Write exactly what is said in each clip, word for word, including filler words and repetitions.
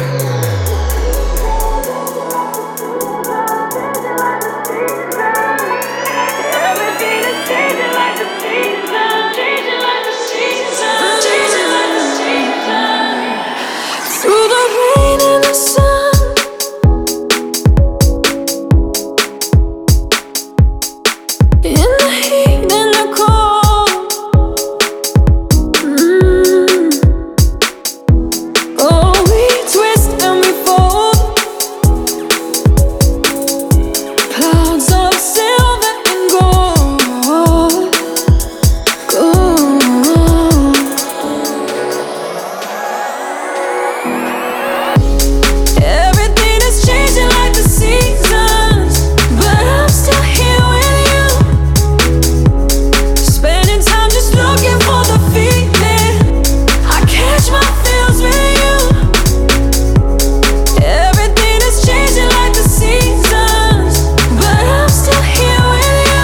Everything is changing like the seasons, changing like the seasons, changing like the seasons. Through the rain and the sun, in the heat and the cold. Mm. Oh, we twist and we fold. Clouds of silver and gold, gold. Everything is changing like the seasons, but I'm still here with you, spending time just looking for the feeling. I catch my feels with you. Everything is changing like the seasons, but I'm still here with you.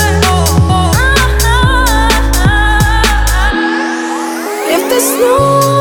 If there's no